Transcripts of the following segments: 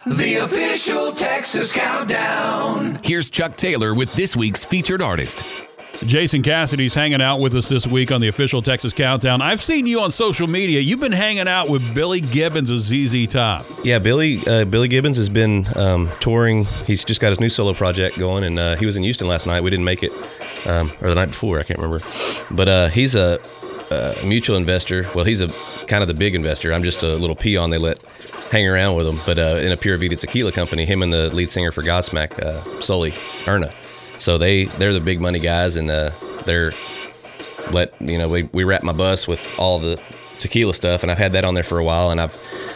The official Texas Countdown. Here's Chuck Taylor with this week's featured artist. Jason Cassidy's hanging out with us this week on the official Texas Countdown. I've seen you on social media. You've been hanging out with Billy Gibbons of ZZ Top. Yeah, Billy Gibbons has been touring. He's just got his new solo project going, and he was in Houston last night. We didn't make it, or the night before, I can't remember. But he's a mutual investor. Well, he's a kind of the big investor. I'm just a little peon they let hang around with him. But in a Pura Vida tequila company, him and the lead singer for Godsmack, Sully Erna. So they're the big money guys, and we wrap my bus with all the tequila stuff, and I've had that on there for a while, and I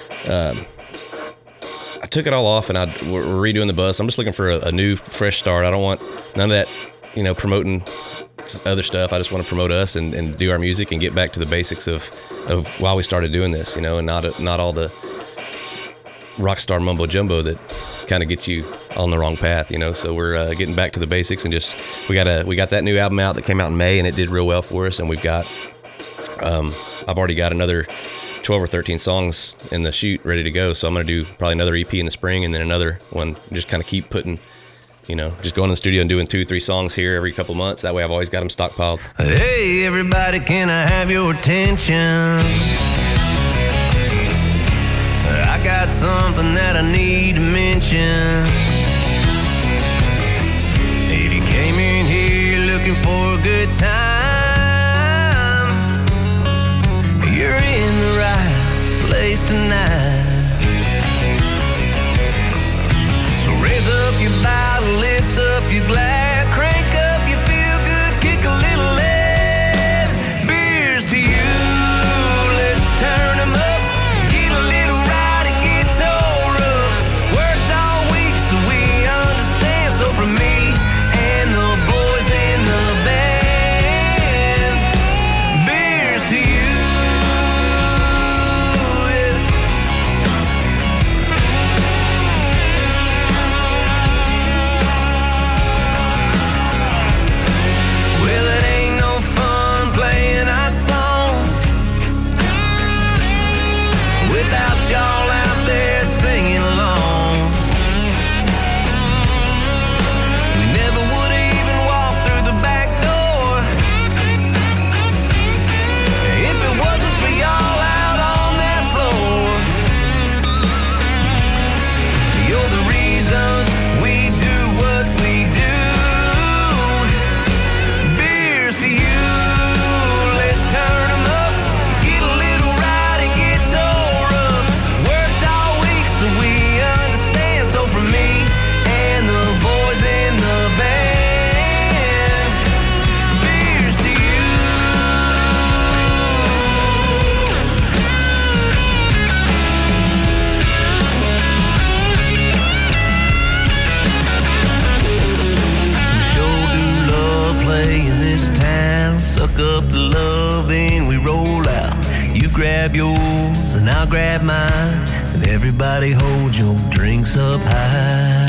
took it all off, and we're redoing the bus. I'm just looking for a new, fresh start. I don't want none of that, promoting other stuff. I just want to promote us and do our music and get back to the basics of why we started doing this, and not all the rock star mumbo jumbo that kind of gets you on the wrong path, So we're getting back to the basics, and just we got that new album out that came out in May, and it did real well for us. And we've got I've already got another 12 or 13 songs in the chute ready to go. So I'm going to do probably another EP in the spring, and then another one. Just kind of keep putting, just going to the studio and doing 2-3 songs here every couple months. That way I've always got them stockpiled. Hey, everybody, can I have your attention? I got something that I need to mention. If you came in here looking for a good time, you're in the right place tonight. So raise up your bottle, lift up your glass, crank up your feel good, kick a little less. Beers to you, let's turn them up. Suck up the love, then we roll out. You grab yours and I'll grab mine, and everybody hold your drinks up high.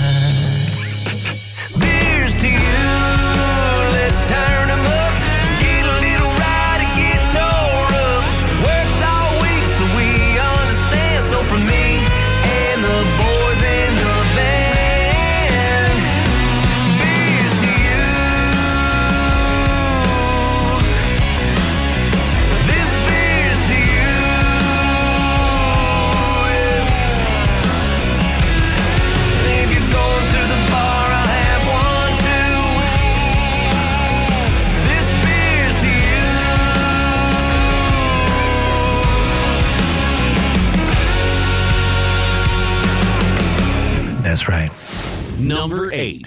Beers to you, let's turn them up. Get a little ride and get tore up. Worked all week so we understand. So for me and the boys in the band, beers to you. This beer's to you. If you're going to the bar, I'll have one too. This beer's to you. That's right. Number 8.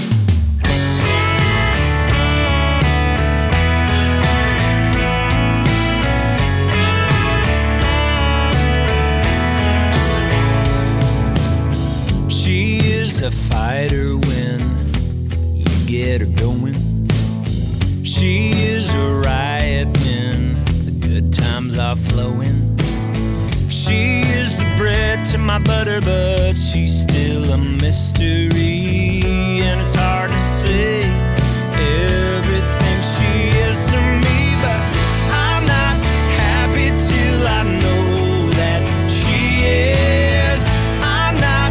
She is a fighter when you get her going. She is a riot when the good times are flowing. She is the bread to my butter, but she's still a mystery. And it's hard to say everything she is to me, but I'm not happy till I know that she is. I'm not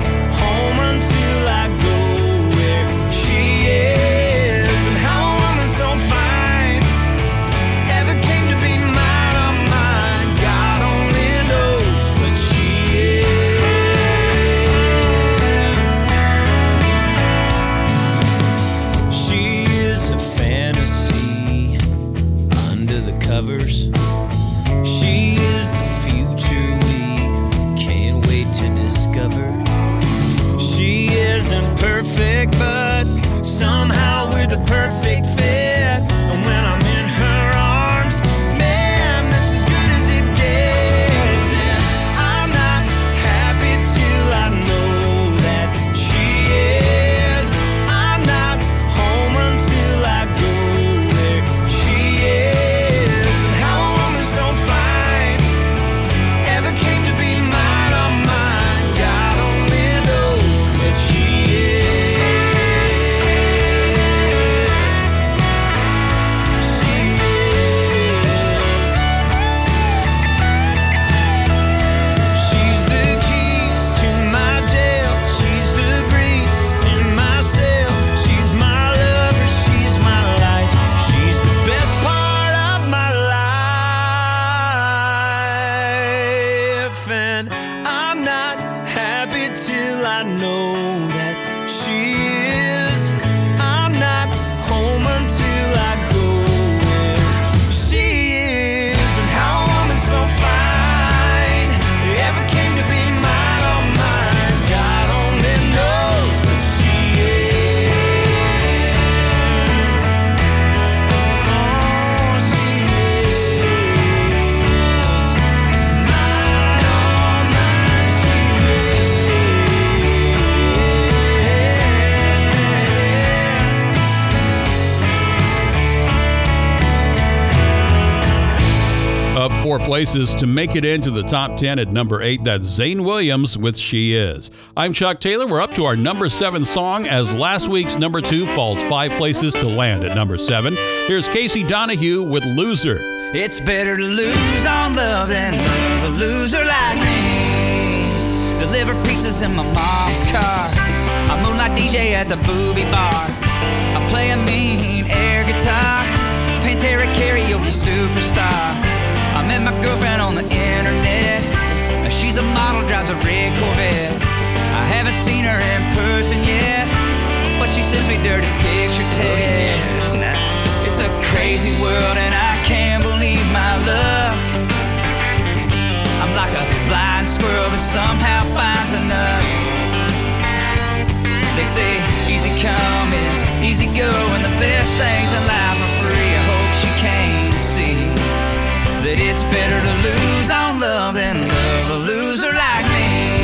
isn't perfect, but somehow we're the perfect fit. And when I'm in her arms, man, that's as good as it gets. And I'm not happy till I know that she is. I'm not home until I go where she is. And how a woman so fine ever came to be mine, oh mine, God only knows what she is. She is. She's the keys to my jail. She's the breeze in my cell. She's my lover. She's my light. She's the best part of my life. And I'm not happy till I know that she is. I'm not home until I go where she is. And how a woman so fine ever came to be mine, oh mine, God only knows what she is. Oh, she is mine, oh mine, she Up 4 places to make it into the top 10 at number 8. That's Zane Williams with She Is. I'm Chuck Taylor. We're up to our number 7 song as last week's number 2 falls 5 places to land at number 7. Here's Casey Donahue with Loser. It's better to lose on love than love a loser like me. Deliver pizzas in my mom's car. I moonlight DJ at the booby bar. I play a mean air guitar. Pantera karaoke superstar. I met my girlfriend on the internet. She's a model, drives a red Corvette. I haven't seen her in person yet, but she sends me dirty picture texts. It's a crazy world and I can't believe my luck. I'm like a blind squirrel that somehow finds a nut. They say easy come is easy go, and the best things in life are free. I hope she can see that it's better to lose on love than love a loser like me.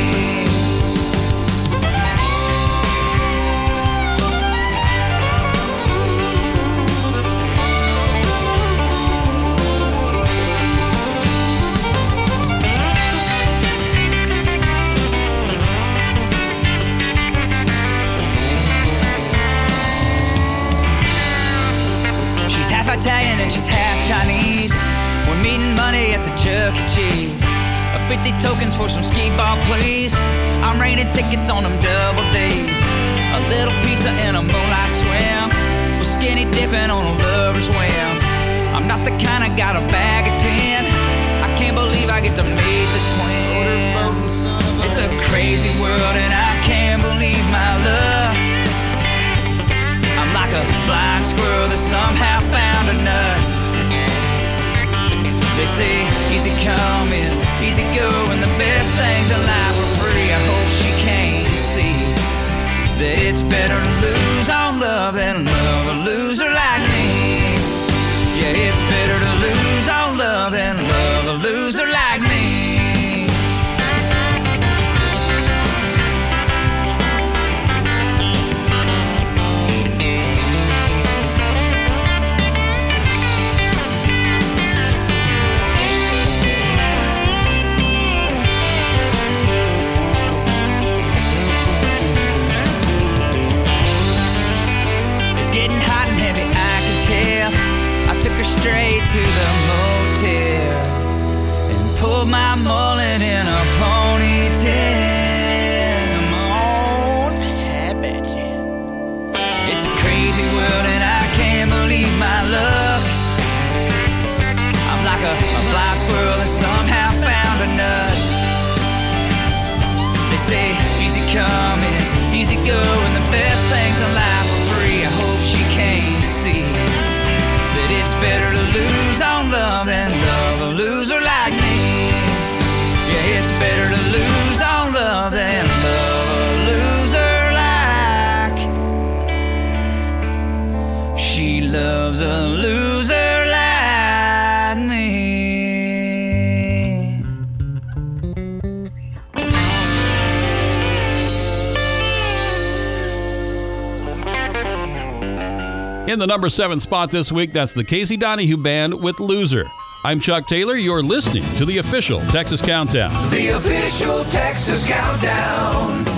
She's half Italian and she's half Chinese. We're meeting Monday at the Chuck E. Cheese. 50 tokens for some skee ball, please. I'm raining tickets on them double days. A little pizza and a moonlight swim. We're skinny dipping on a lover's whim. I'm not the kind of got a bag of 10. I can't believe I get to meet the twins. It's a crazy world and I can't believe my luck. I'm like a blind squirrel that somehow found a nut. They say easy come is easy go, and the best things in life are free. I hope she can see that it's better to lose on love than love a loser like me. Yeah, it's better to lose on love than love a loser like me. Getting hot and heavy, I can tell. I took her straight to the motel and pulled my mullet in a ponytail. Come on, I bet you. It's a crazy world and I can't believe my luck. I'm like a blind squirrel that somehow found a nut. They say easy come is easy go, and the best things in life are free. I hope she can see that it's better to lose on love than love a loser like me. Yeah, it's better to lose on love than love a loser like In the number 7 spot this week, that's the Casey Donahue Band with Loser. I'm Chuck Taylor. You're listening to the official Texas Countdown. The official Texas Countdown.